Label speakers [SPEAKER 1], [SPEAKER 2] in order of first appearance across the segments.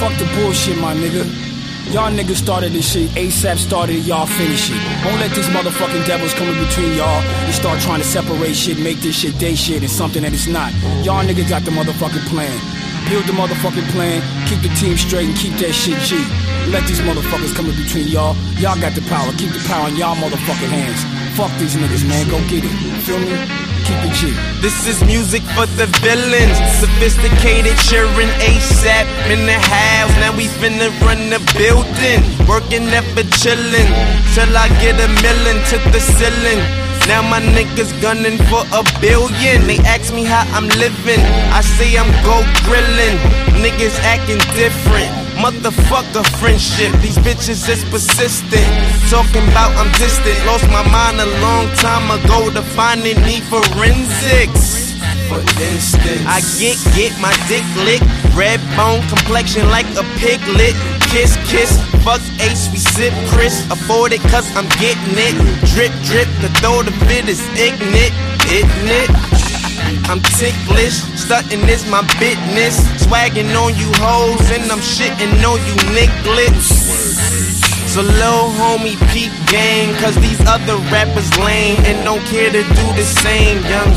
[SPEAKER 1] fuck the bullshit, my nigga. Y'all niggas started this shit, ASAP started it, y'all finish it. Don't let these motherfucking devils come in between y'all and start trying to separate shit, make this shit they shit and something that it's not. Y'all niggas got the motherfucking plan. Build the motherfucking plan, keep the team straight and keep that shit G. Let these motherfuckers come in between y'all. Y'all got the power, keep the power in y'all motherfucking hands. Fuck these niggas, man, go get it. Feel me? Keep it G.
[SPEAKER 2] This is music for the villains. Sophisticated, cheering ASAP in the house. Now we finna run the building. Working, never chillin'. Till I get $1 million to the ceiling. Now my niggas gunning for $1 billion. They ask me how I'm living, I say I'm go grillin'. Niggas acting different, motherfucker friendship. These bitches is persistent, talking about I'm distant. Lost my mind a long time ago to finding need forensics. For instance, I get my dick licked. Red bone complexion like a piglet. Kiss, kiss, fuck Ace, we sip Chris. Afford it cause I'm getting it. Drip, drip, the throw the fit is ignorant, isn't it? I'm ticklish, stuntin' is my business. Swaggin' on you hoes and I'm shittin' on you nigglets. So lil' homie peep gang, cause these other rappers lame and don't care to do the same. Young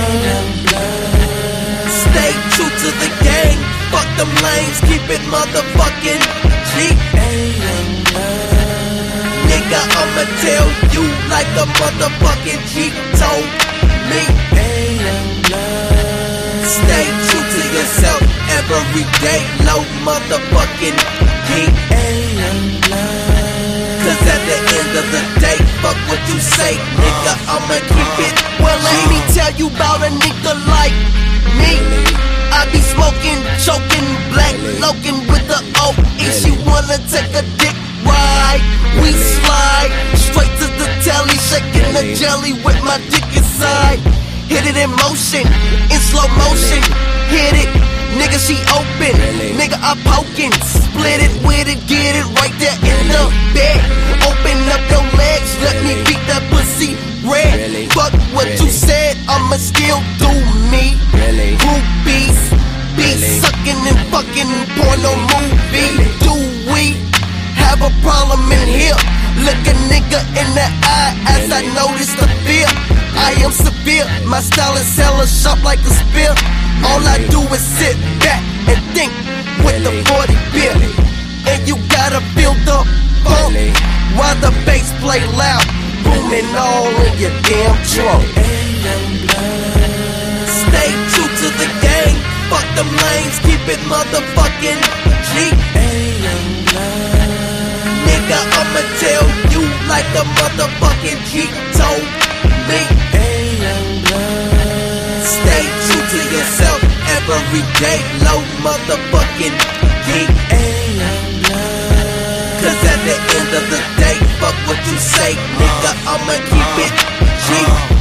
[SPEAKER 3] stay true to the game, fuck them lanes, keep it motherfucking G. Nigga, I'ma tell you like a motherfucking G told me. Stay true to yourself every day, no motherfucking key. Cause at the end of the day, fuck what you say, nigga, I'ma keep it. Well, let me tell you about a nigga like me. I be smoking, choking, black loking with the O-ish. You wanna take a dick ride? We slide straight to the telly, shaking the jelly with my dick inside. Hit it in motion, in slow motion. Hit it, nigga, she open. Nigga, I poking. Split it with it, get it right there in the bed. Open up your legs, let me beat that pussy red. Fuck what you said, I'ma still do me. Groupies, be sucking and fucking porno movie. Do we have a problem in here? Look a nigga in the eye as I notice the fear. I am severe, my style is hella sharp like a spear. All I do is sit back and think with the 40 beer. And you gotta feel the funk while the bass play loud, booming all in your damn trunk. Stay true to the game, fuck them lanes, keep it motherfucking G. Nigga, I'ma tell you like a motherfucking G told me. Stay true to yourself every day, low motherfucking key. Cause at the end of the day, fuck what you say, nigga, I'ma keep it G.